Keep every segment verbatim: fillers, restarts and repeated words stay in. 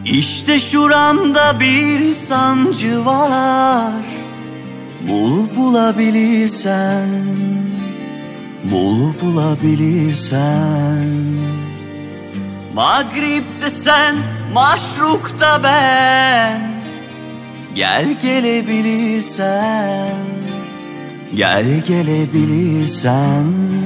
İşte şuramda bir sancı var. Bul bulabilirsen, bul bulabilirsen. Mağrip'te sen, Maşruk'ta ben. Gel gelebilirsen, gel gelebilirsen.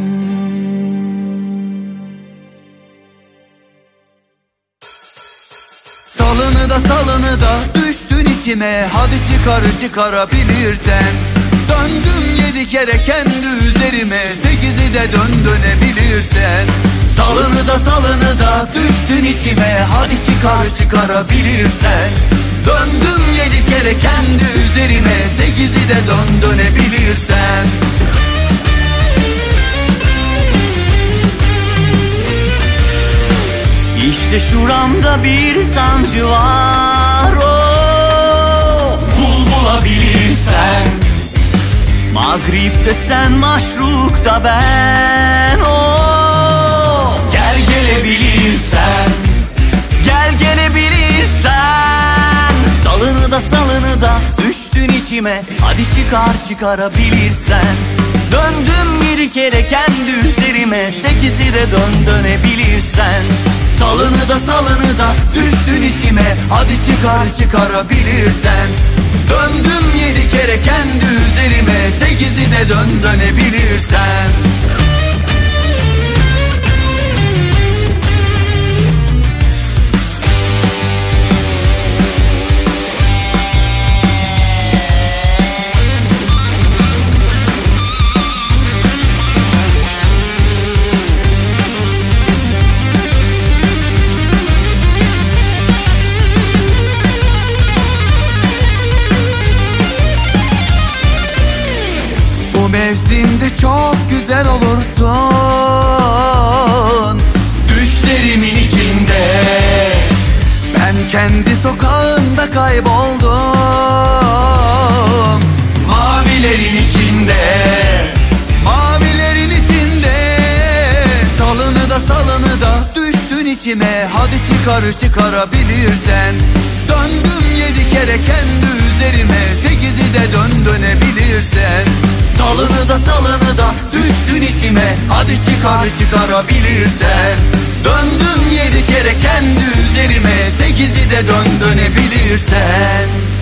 Salını da salını da düştün içime. Hadi çıkar çıkarabilirsen. Döndüm yedi kere kendi üzerime. Sekizi de dön dönebilirsen. Salını da salını da düştün içime. Hadi çıkar çıkarabilirsen. Döndüm yedi kere kendi üzerime. Sekizi de dön dönebilirsen. İşte şuramda bir sancı var. Oh, bul bulabilirsen. Mağrip'te sen, Maşruk'ta ben. Oh, gel gelebilirsen, gel gelebilirsen. Salını da salını da düştün içime. Hadi çıkar çıkarabilirsen. Döndüm yedi kere kendi üzerime. Sekizi de dön dönebilirsen. Salını da salını da düştün içime. Hadi çıkar çıkarabilirsen. Döndüm yedi kere kendi üzerime. Sekizi de dön dönebilirsen. Mevsimde çok güzel olursun. Düşlerimin içinde. Ben kendi sokağımda kayboldum. Mavilerin içinde. Mavilerin içinde. Salını da salını da düştün içime. Hadi çıkar çıkarabilirsen. Döndüm yedi kere kendi üzerime. Sekizi de dön dönebilirsen. Salını da salını da düştün içime. Hadi çıkar çıkarabilirsen. Döndüm yedi kere kendi üzerime. Sekizi de dön dönebilirsen.